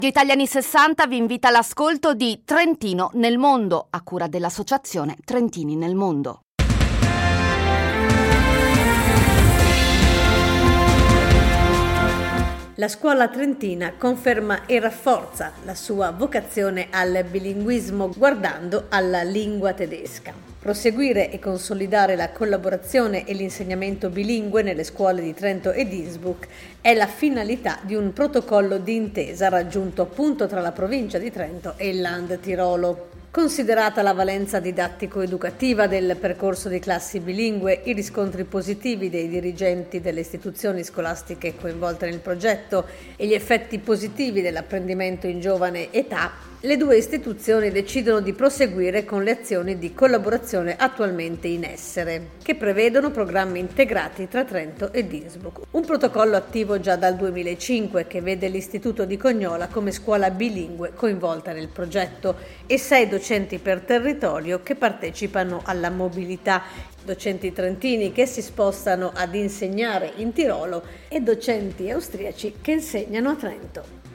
Radio Italiani 60 vi invita all'ascolto di Trentino nel mondo, a cura dell'associazione Trentini nel mondo. La scuola trentina conferma e rafforza la sua vocazione al bilinguismo guardando alla lingua tedesca. Proseguire e consolidare la collaborazione e l'insegnamento bilingue nelle scuole di Trento ed Innsbruck è la finalità di un protocollo di intesa raggiunto appunto tra la provincia di Trento e il Land Tirolo. Considerata la valenza didattico-educativa del percorso di classi bilingue, i riscontri positivi dei dirigenti delle istituzioni scolastiche coinvolte nel progetto e gli effetti positivi dell'apprendimento in giovane età, le due istituzioni decidono di proseguire con le azioni di collaborazione attualmente in essere, che prevedono programmi integrati tra Trento ed Innsbruck. Un protocollo attivo già dal 2005 che vede l'Istituto di Cognola come scuola bilingue coinvolta nel progetto e 6 docenti per territorio che partecipano alla mobilità, docenti trentini che si spostano ad insegnare in Tirolo e docenti austriaci che insegnano a Trento.